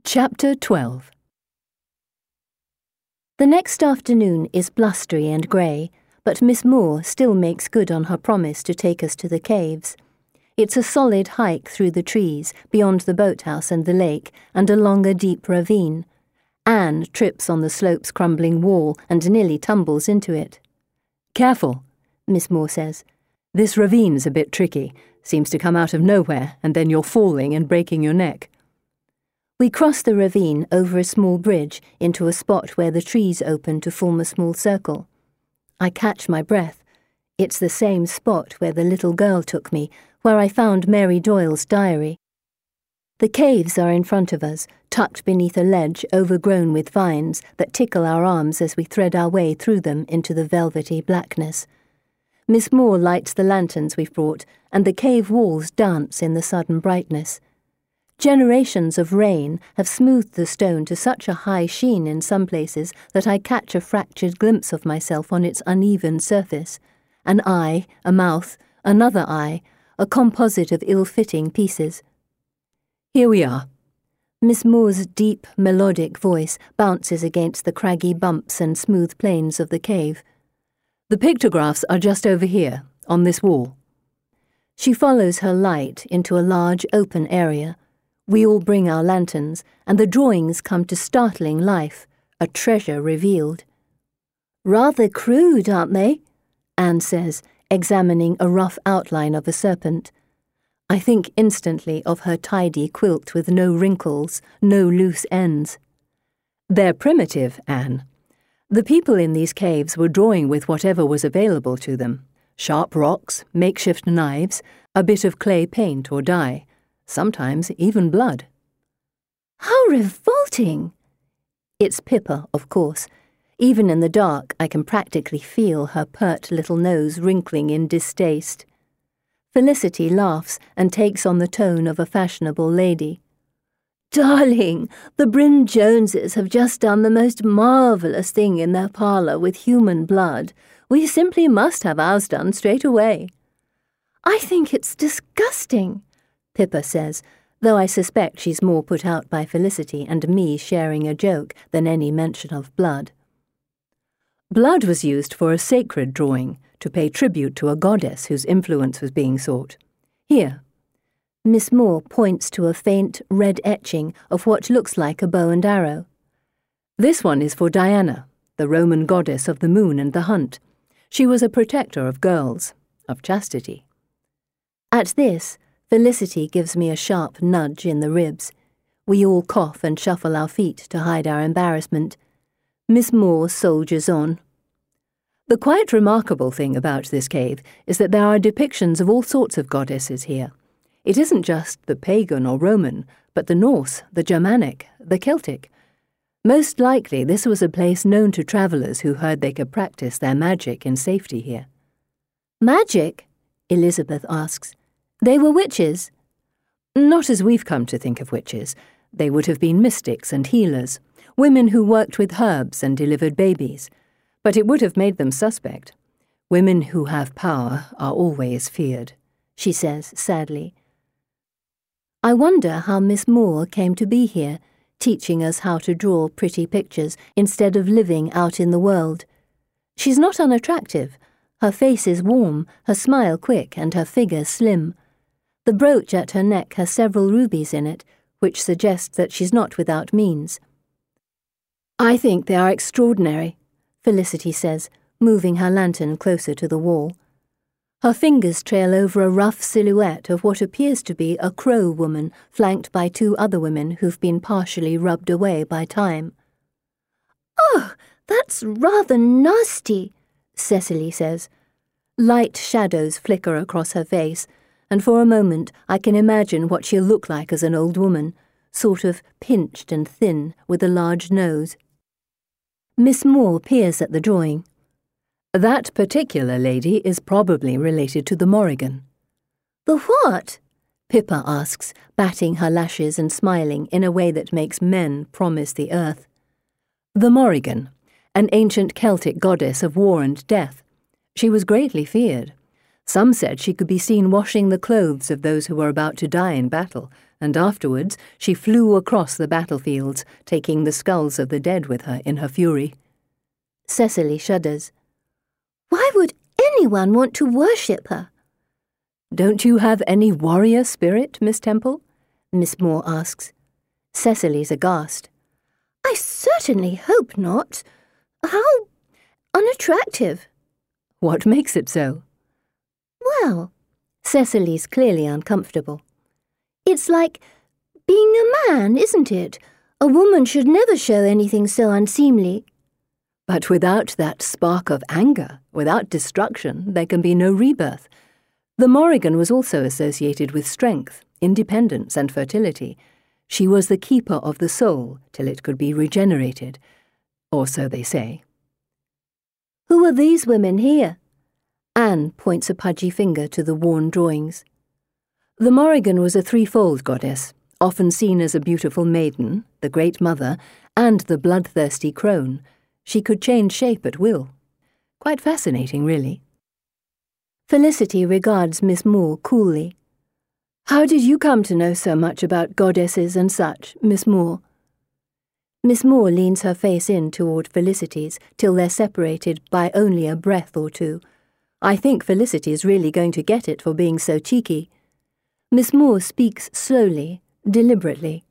Chapter 12. The next afternoon is blustery and grey, but Miss Moore still makes good on her promise to take us to the caves. It's a solid hike through the trees, beyond the boathouse and the lake, and along a deep ravine. Anne trips on the slope's crumbling wall and nearly tumbles into it. "Careful," Miss Moore says. "This ravine's a bit tricky. Seems to come out of nowhere, and then you're falling and breaking your neck." We cross the ravine over a small bridge into a spot where the trees open to form a small circle. I catch my breath. It's the same spot where the little girl took me, where I found Mary Doyle's diary. The caves are in front of us, tucked beneath a ledge overgrown with vines that tickle our arms as we thread our way through them into the velvety blackness. Miss Moore lights the lanterns we've brought, and the cave walls dance in the sudden brightness. Generations of rain have smoothed the stone to such a high sheen in some places that I catch a fractured glimpse of myself on its uneven surface. An eye, a mouth, another eye, a composite of ill-fitting pieces. "Here we are." Miss Moore's deep, melodic voice bounces against the craggy bumps and smooth plains of the cave. "The pictographs are just over here, on this wall." She follows her light into a large open area. We all bring our lanterns, and the drawings come to startling life, a treasure revealed. "Rather crude, aren't they?" Anne says, examining a rough outline of a serpent. I think instantly of her tidy quilt with no wrinkles, no loose ends. "They're primitive, Anne. The people in these caves were drawing with whatever was available to them. Sharp rocks, makeshift knives, a bit of clay paint or dye. Sometimes even blood." "How revolting!" It's Pippa, of course. Even in the dark, I can practically feel her pert little nose wrinkling in distaste. Felicity laughs and takes on the tone of a fashionable lady. "Darling, the Bryn Joneses have just done the most marvellous thing in their parlour with human blood. We simply must have ours done straight away." "I think it's disgusting," Pippa says, though I suspect she's more put out by Felicity and me sharing a joke than any mention of blood. Blood was used for a sacred drawing, to pay tribute to a goddess whose influence was being sought. Here." Miss Moore points to a faint red etching of what looks like a bow and arrow. "This one is for Diana, the Roman goddess of the moon and the hunt. She was a protector of girls, of chastity." At this, Felicity gives me a sharp nudge in the ribs. We all cough and shuffle our feet to hide our embarrassment. Miss Moore soldiers on. "The quite remarkable thing about this cave is that there are depictions of all sorts of goddesses here. It isn't just the pagan or Roman, but the Norse, the Germanic, the Celtic. Most likely this was a place known to travellers who heard they could practice their magic in safety here." "Magic?" Elizabeth asks. "They were witches?" "Not as we've come to think of witches. They would have been mystics and healers, women who worked with herbs and delivered babies. But it would have made them suspect. Women who have power are always feared," she says sadly. I wonder how Miss Moore came to be here, teaching us how to draw pretty pictures instead of living out in the world. She's not unattractive. Her face is warm, her smile quick, and her figure slim. The brooch at her neck has several rubies in it, which suggests that she's not without means. "I think they are extraordinary," Felicity says, moving her lantern closer to the wall. Her fingers trail over a rough silhouette of what appears to be a crow woman flanked by two other women who've been partially rubbed away by time. "Oh, that's rather nasty," Cecily says. Light shadows flicker across her face, and for a moment I can imagine what she'll look like as an old woman, sort of pinched and thin with a large nose. Miss Moore peers at the drawing. "That particular lady is probably related to the Morrigan." "The what?" Pippa asks, batting her lashes and smiling in a way that makes men promise the earth. "The Morrigan, an ancient Celtic goddess of war and death. She was greatly feared. Some said she could be seen washing the clothes of those who were about to die in battle, and afterwards she flew across the battlefields, taking the skulls of the dead with her in her fury. Cecily shudders. Why would anyone want to worship her? Don't you have any warrior spirit, Miss Temple? Miss Moore asks. Cecily's aghast. I certainly hope not. How unattractive. What makes it so? Well, Cecily's clearly uncomfortable. It's like being a man, isn't it? A woman should never show anything so unseemly. But without that spark of anger, without destruction, there can be no rebirth. The Morrigan was also associated with strength, independence, and fertility. She was the keeper of the soul till it could be regenerated, or so they say. Who are these women here? Anne points a pudgy finger to the worn drawings. The Morrigan was a threefold goddess, often seen as a beautiful maiden, the Great Mother, and the bloodthirsty crone. She could change shape at will. Quite fascinating, really. Felicity regards Miss Moore coolly. How did you come to know so much about goddesses and such, Miss Moore? Miss Moore leans her face in toward Felicity's till they're separated by only a breath or two. I think Felicity's really going to get it for being so cheeky. Miss Moore speaks slowly, deliberately.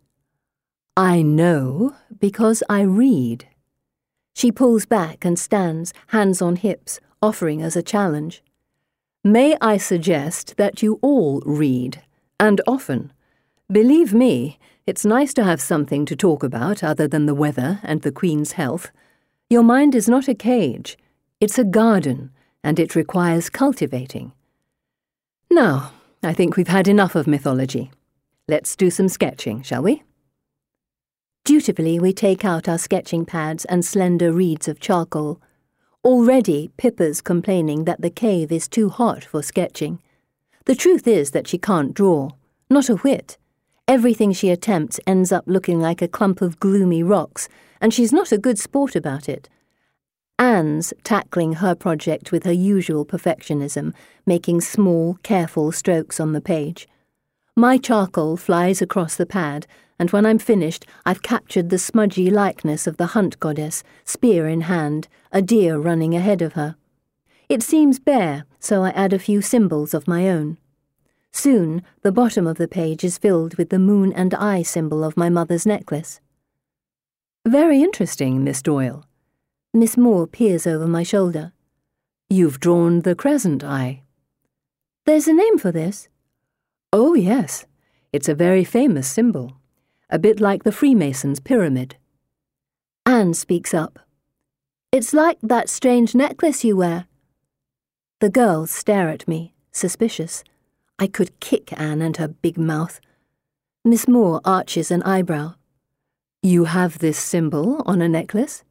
I know because I read. She pulls back and stands, hands on hips, offering us a challenge. May I suggest that you all read, and often. Believe me, it's nice to have something to talk about other than the weather and the Queen's health. Your mind is not a cage. It's a garden, and it requires cultivating. Now, I think we've had enough of mythology. Let's do some sketching, shall we? Dutifully, we take out our sketching pads and slender reeds of charcoal. Already, Pippa's complaining that the cave is too hot for sketching. The truth is that she can't draw, not a whit. Everything she attempts ends up looking like a clump of gloomy rocks, and she's not a good sport about it. Anne's tackling her project with her usual perfectionism, making small, careful strokes on the page. My charcoal flies across the pad, and when I'm finished, I've captured the smudgy likeness of the hunt goddess, spear in hand, a deer running ahead of her. It seems bare, so I add a few symbols of my own. Soon, the bottom of the page is filled with the moon and eye symbol of my mother's necklace. Very interesting, Miss Doyle. Miss Moore peers over my shoulder. You've drawn the crescent eye. There's a name for this? Oh, yes. It's a very famous symbol. A bit like the Freemasons' pyramid. Anne speaks up. It's like that strange necklace you wear. The girls stare at me, suspicious. I could kick Anne and her big mouth. Miss Moore arches an eyebrow. You have this symbol on a necklace?